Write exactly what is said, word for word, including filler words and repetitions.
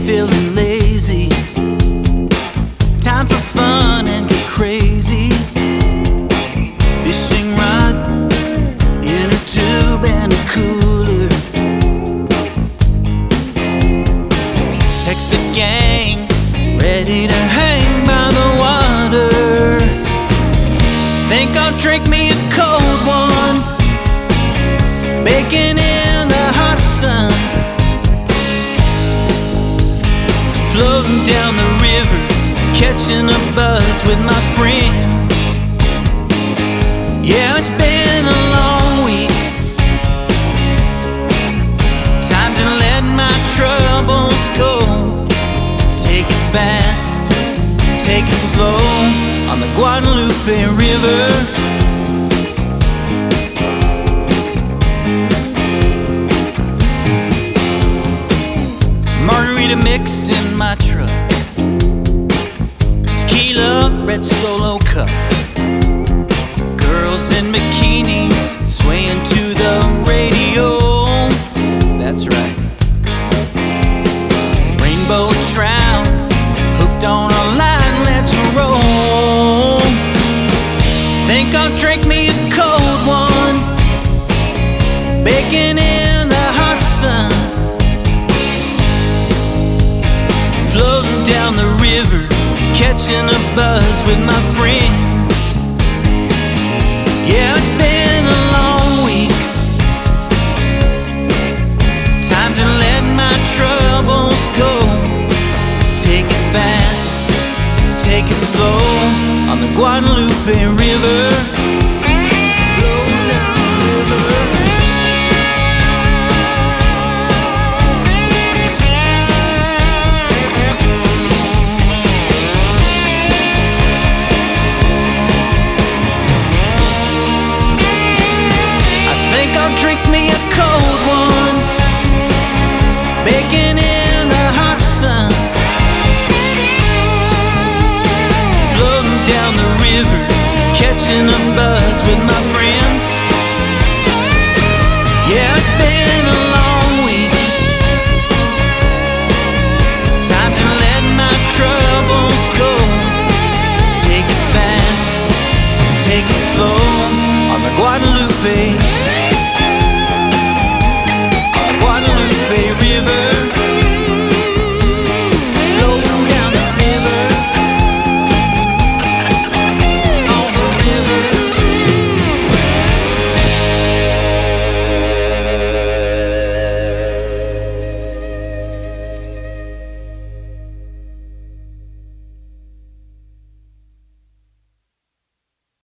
feeling lazy. Time for fun and get crazy. Fishing rod in a tube and a cooler. Text the gang, ready to hang by the water. Think I'll drink me a cold one, baking in the hot sun. Floating down the river, catching a buzz with my friends. Yeah, it's been a long week. Time to let my troubles go. Take it fast, take it slow on the Guadalupe River. Margarita mix in my truck, tequila, red Solo cup. Girls in bikinis swaying to the radio. That's right. Rainbow trout hooked on a line, let's roll. Think I'll drink me a cold one, baking in the hot sun. Floating down the river, catching a buzz with my friends. Yeah, it's been a long week. Time to let my troubles go. Take it fast, take it slow on the Guadalupe River.